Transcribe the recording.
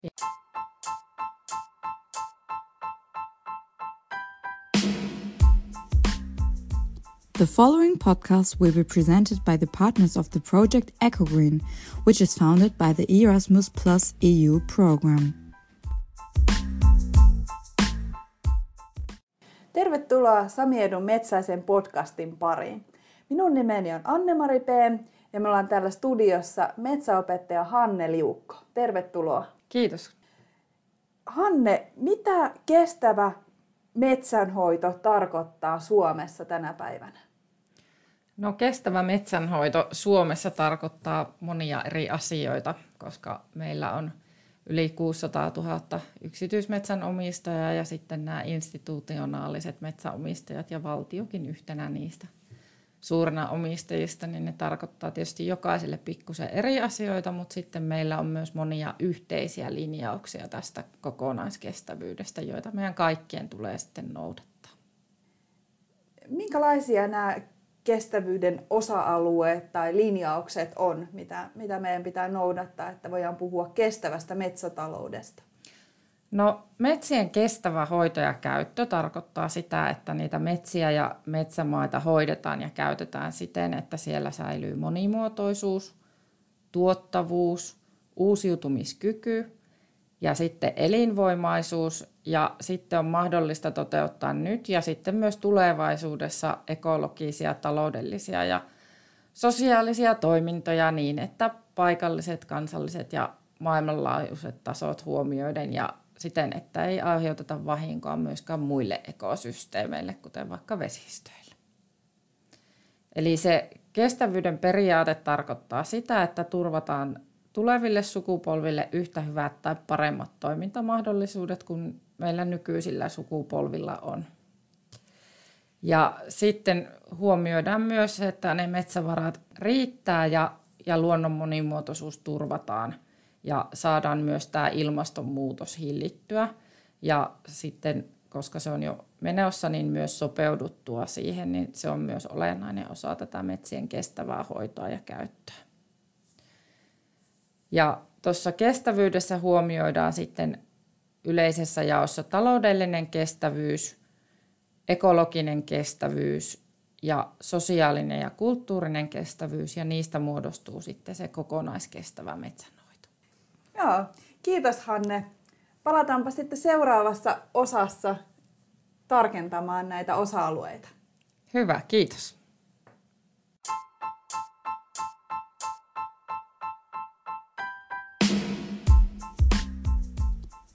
The following podcast will be presented by the partners of the project EcoGreen, which is founded by the Erasmus Plus EU program. Tervetuloa Sami Edun Metsäisen podcastin pariin. Minun nimeni on Anne-Mari P. ja me ollaan täällä studiossa metsäopettaja Hanne Liukko. Tervetuloa. Kiitos. Hanne, mitä kestävä metsänhoito tarkoittaa Suomessa tänä päivänä? No, kestävä metsänhoito Suomessa tarkoittaa monia eri asioita, koska meillä on yli 600 000 yksityismetsänomistajaa ja sitten nämä institutionaaliset metsänomistajat ja valtiokin yhtenä niistä suurena omistajista, niin ne tarkoittaa tietysti jokaiselle pikkusen eri asioita, mutta sitten meillä on myös monia yhteisiä linjauksia tästä kokonaiskestävyydestä, joita meidän kaikkien tulee sitten noudattaa. Minkälaisia nämä kestävyyden osa-alueet tai linjaukset on, mitä meidän pitää noudattaa, että voidaan puhua kestävästä metsätaloudesta? No, metsien kestävä hoito ja käyttö tarkoittaa sitä, että niitä metsiä ja metsämaita hoidetaan ja käytetään siten, että siellä säilyy monimuotoisuus, tuottavuus, uusiutumiskyky ja sitten elinvoimaisuus. Ja sitten on mahdollista toteuttaa nyt ja sitten myös tulevaisuudessa ekologisia, taloudellisia ja sosiaalisia toimintoja niin, että paikalliset, kansalliset ja maailmanlaajuiset tasot huomioiden ja siten, että ei aiheuteta vahinkoa myöskään muille ekosysteemeille, kuten vaikka vesistöille. Eli se kestävyyden periaate tarkoittaa sitä, että turvataan tuleville sukupolville yhtä hyvät tai paremmat toimintamahdollisuudet kuin meillä nykyisillä sukupolvilla on. Ja sitten huomioidaan myös, että ne metsävarat riittää ja luonnon monimuotoisuus turvataan ja saadaan myös tämä ilmastonmuutos hillittyä. Ja sitten, koska se on jo menossa, niin myös sopeuduttua siihen, niin se on myös olennainen osa tätä metsien kestävää hoitoa ja käyttöä. Ja tuossa kestävyydessä huomioidaan sitten yleisessä jaossa taloudellinen kestävyys, ekologinen kestävyys ja sosiaalinen ja kulttuurinen kestävyys, ja niistä muodostuu sitten se kokonaiskestävä metsänhoito. Joo, kiitos Hanne. Palataanpa sitten seuraavassa osassa tarkentamaan näitä osa-alueita. Hyvä, kiitos.